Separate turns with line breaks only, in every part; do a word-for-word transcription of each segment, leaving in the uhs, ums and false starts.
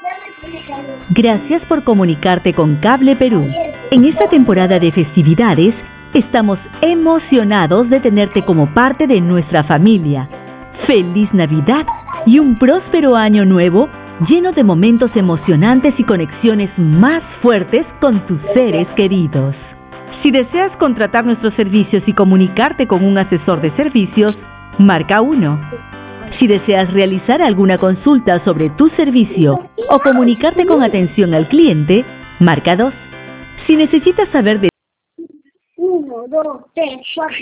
Gracias por comunicarte con Cable Perú. En esta temporada de festividades, estamos emocionados de tenerte como parte de nuestra familia. ¡Feliz Navidad y un próspero año nuevo lleno de momentos emocionantes y conexiones más fuertes con tus seres queridos! Si deseas contratar nuestros servicios y comunicarte con un asesor de servicios, marca uno. Si deseas realizar alguna consulta sobre tu servicio o comunicarte con atención al cliente, marca dos. Si necesitas saber de
Uno, dos, tres, cuatro.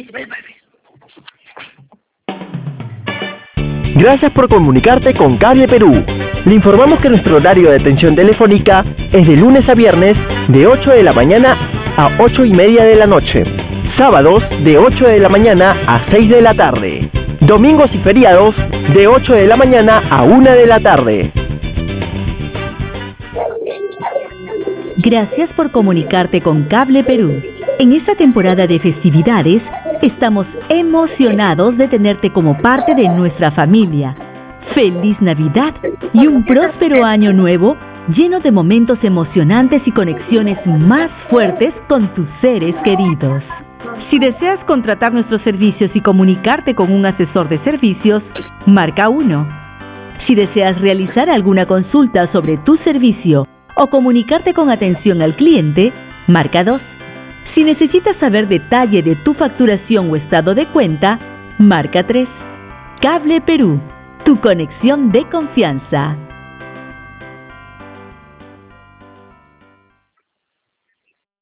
Gracias por comunicarte con Cable Perú. Le informamos que nuestro horario de atención telefónica es de lunes a viernes de ocho de la mañana a ocho y media de la noche. Sábados de ocho de la mañana a seis de la tarde. Domingos y feriados de ocho de la mañana a una de la tarde.
Gracias por comunicarte con Cable Perú. En esta temporada de festividades, estamos emocionados de tenerte como parte de nuestra familia. ¡Feliz Navidad y un próspero año nuevo lleno de momentos emocionantes y conexiones más fuertes con tus seres queridos! Si deseas contratar nuestros servicios y comunicarte con un asesor de servicios, marca uno. Si deseas realizar alguna consulta sobre tu servicio o comunicarte con atención al cliente, marca dos. Si necesitas saber detalle de tu facturación o estado de cuenta, marca tres. Cable Perú, tu conexión de confianza.